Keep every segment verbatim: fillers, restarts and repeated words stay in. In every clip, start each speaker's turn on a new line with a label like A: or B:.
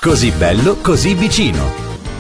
A: Così bello, così vicino.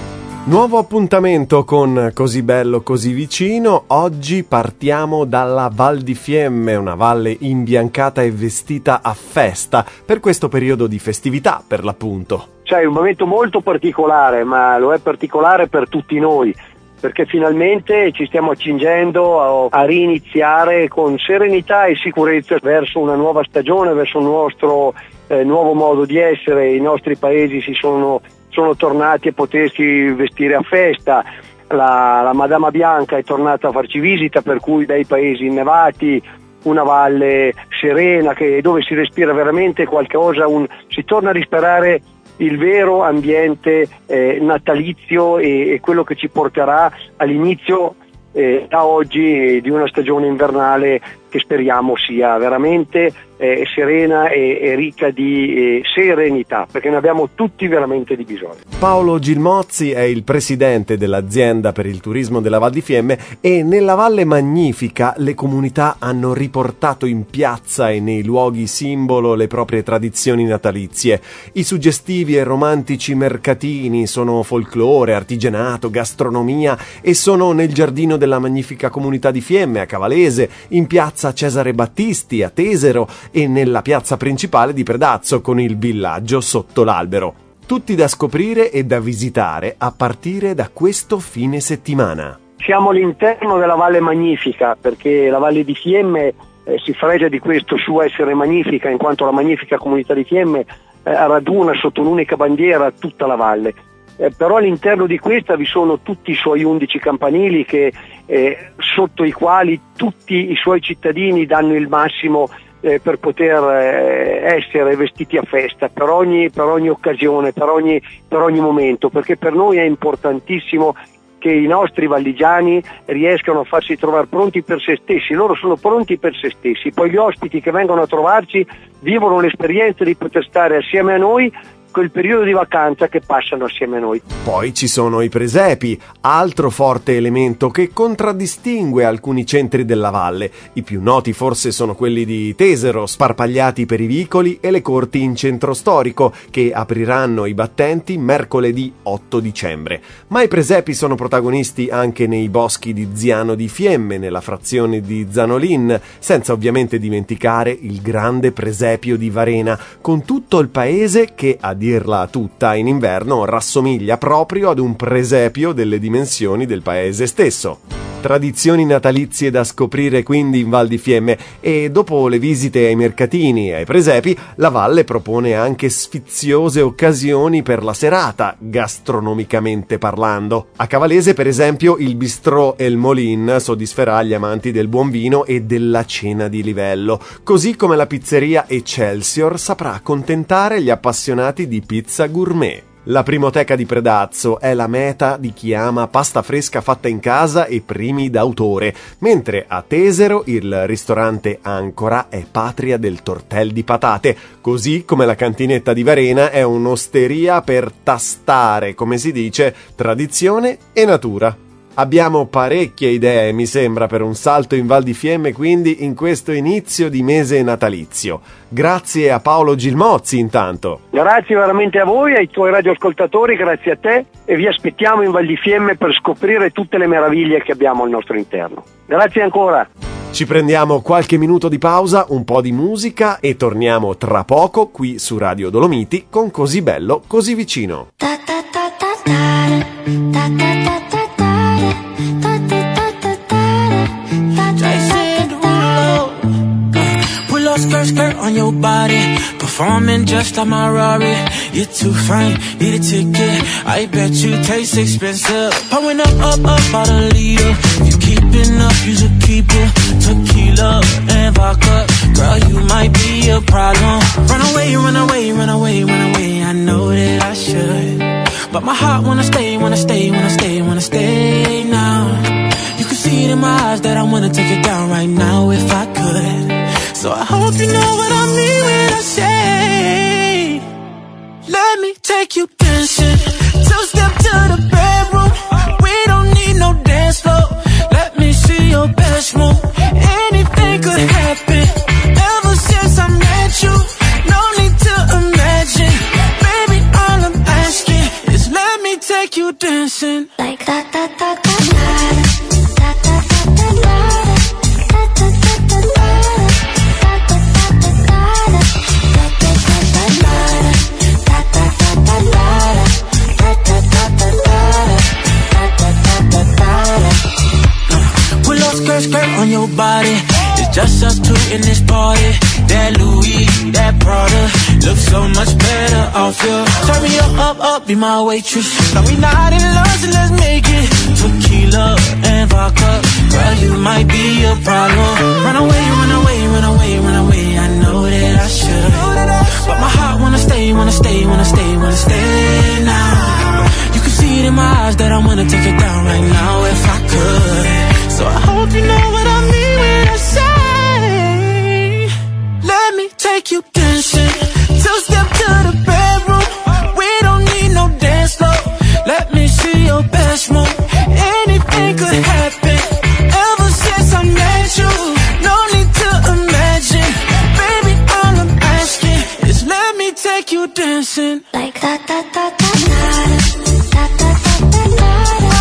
B: Nuovo appuntamento con Così bello, così vicino. Oggi partiamo dalla Val di Fiemme, una valle imbiancata e vestita a festa per questo periodo di festività, per l'appunto.
C: Cioè, è un momento molto particolare, ma lo è particolare per tutti noi, perché finalmente ci stiamo accingendo a, a riniziare con serenità e sicurezza verso una nuova stagione, verso un nostro eh, nuovo modo di essere. I nostri paesi si sono sono tornati a potersi vestire a festa, la, la Madama Bianca è tornata a farci visita, per cui dai paesi innevati, una valle serena che, dove si respira veramente qualcosa, un, si torna a respirare il vero ambiente eh, natalizio e, e quello che ci porterà all'inizio eh, da oggi di una stagione invernale che speriamo sia veramente eh, serena e, e ricca di eh, serenità, perché ne abbiamo tutti veramente di bisogno.
B: Paolo Gilmozzi è il presidente dell'azienda per il turismo della Val di Fiemme e nella Valle Magnifica le comunità hanno riportato in piazza e nei luoghi simbolo le proprie tradizioni natalizie. I suggestivi e romantici mercatini sono folklore, artigianato, gastronomia e sono nel giardino della Magnifica Comunità di Fiemme a Cavalese, in piazza Cesare Battisti a Tesero e nella piazza principale di Predazzo con il villaggio sotto l'albero. Tutti da scoprire e da visitare a partire da questo fine settimana.
C: Siamo all'interno della Valle Magnifica, perché la Valle di Fiemme eh, si fregia di questo suo essere magnifica, in quanto la Magnifica Comunità di Fiemme eh, raduna sotto un'unica bandiera tutta la valle. Eh, però all'interno di questa vi sono tutti i suoi undici campanili che, eh, sotto i quali tutti i suoi cittadini danno il massimo eh, per poter eh, essere vestiti a festa per ogni, per ogni occasione, per ogni, per ogni momento, perché per noi è importantissimo che i nostri valligiani riescano a farsi trovare pronti per se stessi. Loro sono pronti per se stessi, poi gli ospiti che vengono a trovarci vivono l'esperienza di poter stare assieme a noi quel periodo di vacanza che passano assieme a noi.
B: Poi ci sono i presepi, altro forte elemento che contraddistingue alcuni centri della valle. I più noti forse sono quelli di Tesero, sparpagliati per i vicoli, e le corti in centro storico, che apriranno i battenti mercoledì otto dicembre. Ma i presepi sono protagonisti anche nei boschi di Ziano di Fiemme, nella frazione di Zanolin, senza ovviamente dimenticare il grande presepio di Varena, con tutto il paese che, a dirla tutta, in inverno rassomiglia proprio ad un presepio delle dimensioni del paese stesso. Tradizioni natalizie da scoprire quindi in Val di Fiemme, e dopo le visite ai mercatini e ai presepi, la valle propone anche sfiziose occasioni per la serata, gastronomicamente parlando. A Cavalese, per esempio, il bistrò El Molin soddisferà gli amanti del buon vino e della cena di livello, così come la pizzeria Excelsior saprà accontentare gli appassionati di pizza gourmet. La Primoteca di Predazzo è la meta di chi ama pasta fresca fatta in casa e primi d'autore, mentre a Tesero il ristorante Ancora è patria del tortel di patate, così come la cantinetta di Varena è un'osteria per tastare, come si dice, tradizione e natura. Abbiamo parecchie idee, mi sembra, per un salto in Val di Fiemme, quindi, in questo inizio di mese natalizio. Grazie a Paolo Gilmozzi, intanto.
C: Grazie veramente a voi, ai tuoi radioascoltatori, grazie a te, e vi aspettiamo in Val di Fiemme per scoprire tutte le meraviglie che abbiamo al nostro interno. Grazie ancora.
B: Ci prendiamo qualche minuto di pausa, un po' di musica e torniamo tra poco qui su Radio Dolomiti con Così bello, così vicino.
D: Skirt, skirt on your body, performing just like my Rari. You're too fine, need a ticket. I bet you taste expensive. Pouring up, up, up, out a leader. If you keeping up, you should keep it. Tequila and vodka, girl, you might be a problem. Run away, run away, run away, run away. I know that I should, but my heart wanna stay, wanna stay, wanna stay, wanna stay now. You can see it in my eyes that I wanna take it down right now if I could. So I hope you know what I mean when I say, let me take you dancing. Two step to the bedroom. We don't need no dance floor. Let me see your best move. Anything could happen. Ever since I met you, no need to imagine. Baby, all I'm take you dancing
E: like da da da da da da da da da
D: skirt, skirt on your body. It's just us two in this party. That Louis, that Prada looks so much better off you. Turn me up, up, up, be my waitress. Now we not in love, so let's make it tequila and vodka. Girl, you might be a problem. Run away, run away, run away, run away. I know that I should, but my heart wanna stay, wanna stay, wanna stay, wanna stay now. You can see it in my eyes that I wanna take it down right now if I could. So I hope you know what I mean when I say, let me take you dancing. Two step to the bedroom. We don't need no dance floor. Let me see your best move. Anything could happen. Ever since I met you, no need to imagine. Baby, all I'm asking is let me take you dancing
E: like da da da da da da da da da da.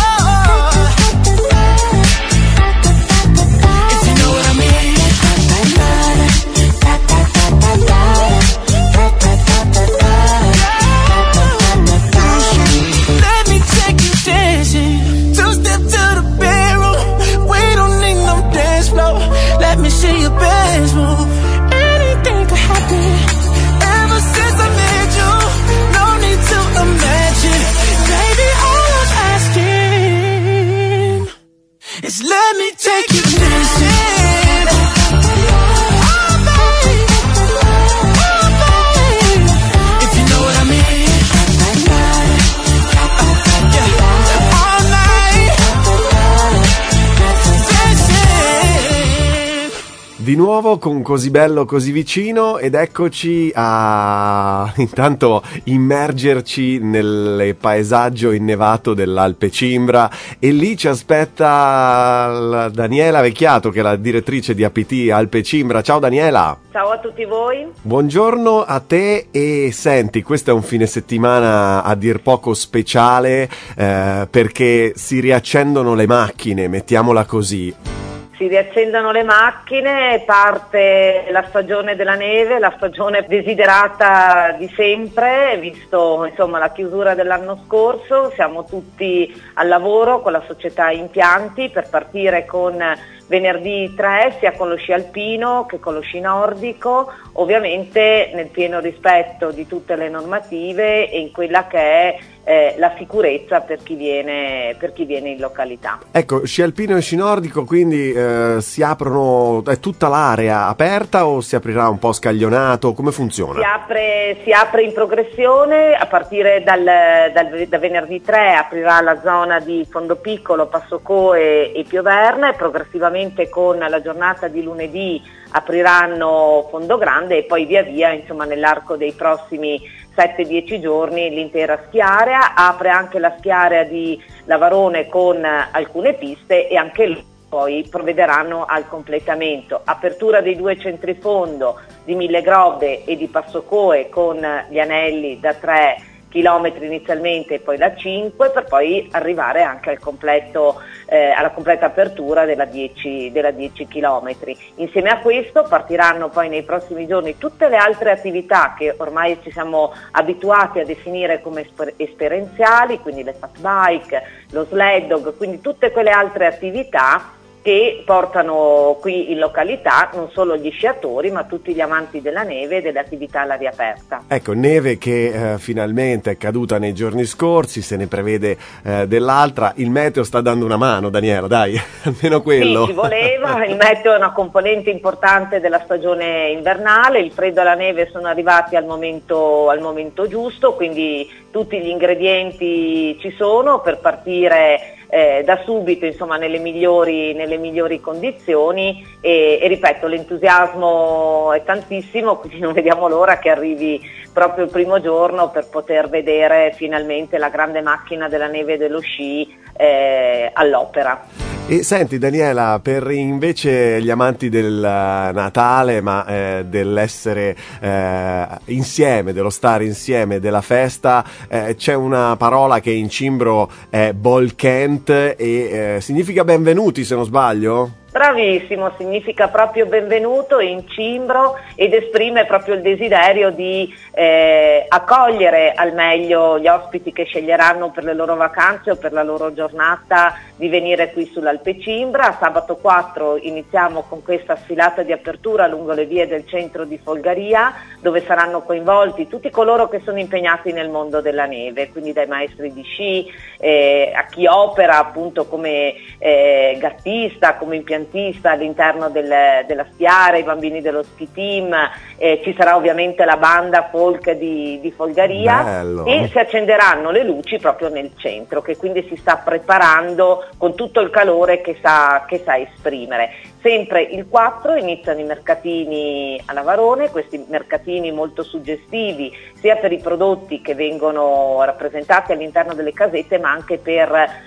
D: Let me take you dancing. Oh, babe. Oh, babe. If you know what I mean. Yeah. All night. Dancing.
B: Di nuovo con Così bello così vicino ed eccoci a intanto immergerci nel paesaggio innevato dell'Alpe Cimbra e lì ci aspetta la Daniela Vecchiato che è la direttrice di A P T Alpe Cimbra. Ciao Daniela.
F: Ciao a tutti voi.
B: Buongiorno a te e senti, questo è un fine settimana a dir poco speciale eh, perché si riaccendono le macchine, mettiamola così.
F: Si riaccendono le macchine, parte la stagione della neve, la stagione desiderata di sempre, visto insomma la chiusura dell'anno scorso. Siamo tutti al lavoro con la società Impianti per partire con venerdì tre sia con lo sci alpino che con lo sci nordico, ovviamente nel pieno rispetto di tutte le normative e in quella che è eh, la sicurezza per chi viene per chi viene in località.
B: Ecco, sci alpino e sci nordico, quindi eh, si aprono, è tutta l'area aperta o si aprirà un po' scaglionato? Come funziona?
F: Si apre, si apre in progressione, a partire dal, dal, da venerdì tre aprirà la zona di Fondopiccolo, Passocoe e Pioverne, e progressivamente con la giornata di lunedì apriranno Fondogrande e poi via via, insomma, nell'arco dei prossimi sette dieci giorni l'intera schiarea. Apre anche la schiarea di Lavarone con alcune piste e anche lì poi provvederanno al completamento. Apertura dei due centri fondo di Mille Grobbe e di Passocoe con gli anelli da tre chilometri inizialmente e poi da cinque, per poi arrivare anche al completo, eh, alla completa apertura della dieci, della dieci chilometri. Insieme a questo partiranno poi nei prossimi giorni tutte le altre attività che ormai ci siamo abituati a definire come esper- esperienziali, quindi le fat bike, lo sled dog, quindi tutte quelle altre attività che portano qui in località non solo gli sciatori ma tutti gli amanti della neve e delle attività all'aria aperta.
B: Ecco, neve che eh, finalmente è caduta nei giorni scorsi, se ne prevede eh, dell'altra. Il meteo sta dando una mano, Daniela, dai, almeno quello.
F: Sì, ci voleva, il meteo è una componente importante della stagione invernale, il freddo e la neve sono arrivati al momento, al momento giusto, quindi tutti gli ingredienti ci sono per partire Eh, da subito, insomma, nelle migliori, nelle migliori condizioni e, e ripeto, l'entusiasmo è tantissimo, quindi non vediamo l'ora che arrivi proprio il primo giorno per poter vedere finalmente la grande macchina della neve e dello sci eh, all'opera.
B: E senti Daniela, per invece gli amanti del Natale, ma eh, dell'essere eh, insieme, dello stare insieme, della festa, eh, c'è una parola che in cimbro è Bolkent e eh, significa benvenuti, se non sbaglio?
F: Bravissimo, significa proprio benvenuto in cimbro ed esprime proprio il desiderio di eh, accogliere al meglio gli ospiti che sceglieranno per le loro vacanze o per la loro giornata di venire qui sull'Alpe Cimbra. Sabato quattro iniziamo con questa sfilata di apertura lungo le vie del centro di Folgaria, dove saranno coinvolti tutti coloro che sono impegnati nel mondo della neve, quindi dai maestri di sci eh, a chi opera appunto come eh, gattista, come impiantista all'interno del, della Stiara, i bambini dello ski team, eh, ci sarà ovviamente la banda folk di, di Folgaria. Bello. E si accenderanno le luci proprio nel centro, che quindi si sta preparando con tutto il calore che sa, che sa esprimere. Sempre il quattro iniziano i mercatini a Navarone, questi mercatini molto suggestivi sia per i prodotti che vengono rappresentati all'interno delle casette, ma anche per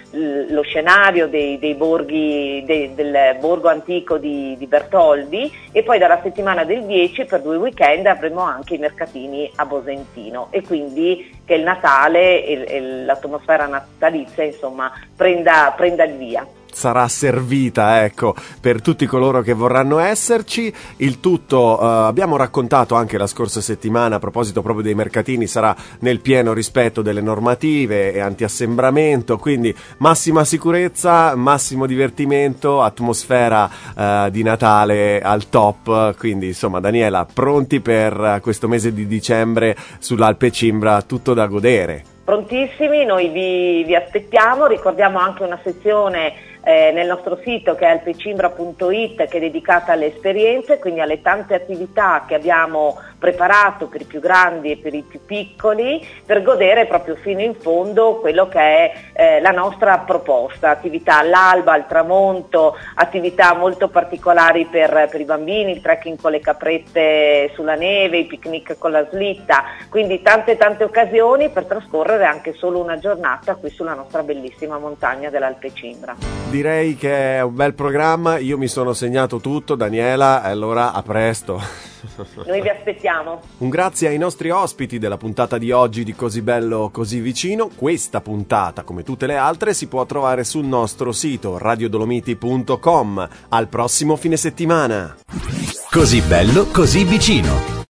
F: lo scenario dei, dei borghi, dei, del borgo antico di, di Bertoldi. E poi dalla settimana del dieci per due weekend avremo anche i mercatini a Bosentino, e quindi che il Natale e, e l'atmosfera natalizia insomma prenda, prenda il via.
B: Sarà servita, ecco, per tutti coloro che vorranno esserci. Il tutto, eh, abbiamo raccontato anche la scorsa settimana a proposito proprio dei mercatini, sarà nel pieno rispetto delle normative e antiassembramento, quindi massima sicurezza, massimo divertimento, atmosfera eh, di Natale al top. Quindi insomma Daniela, pronti per questo mese di dicembre sull'Alpe Cimbra, tutto da godere.
F: Prontissimi, noi vi, vi aspettiamo, ricordiamo anche una sezione eh, nel nostro sito che è alpecimbra punto it, che è dedicata alle esperienze, quindi alle tante attività che abbiamo preparato per i più grandi e per i più piccoli, per godere proprio fino in fondo quello che è eh, la nostra proposta, attività all'alba, al tramonto, attività molto particolari per, per i bambini, il trekking con le caprette sulla neve, i picnic con la slitta, quindi tante tante occasioni per trascorrere anche solo una giornata qui sulla nostra bellissima montagna dell'Alpe Cimbra.
B: Direi che è un bel programma, io mi sono segnato tutto Daniela, allora a presto.
F: Noi vi aspettiamo.
B: Un grazie ai nostri ospiti della puntata di oggi di Così Bello Così Vicino. Questa puntata, come tutte le altre, si può trovare sul nostro sito radio dolomiti punto com. Al prossimo fine settimana.
A: Così Bello Così Vicino.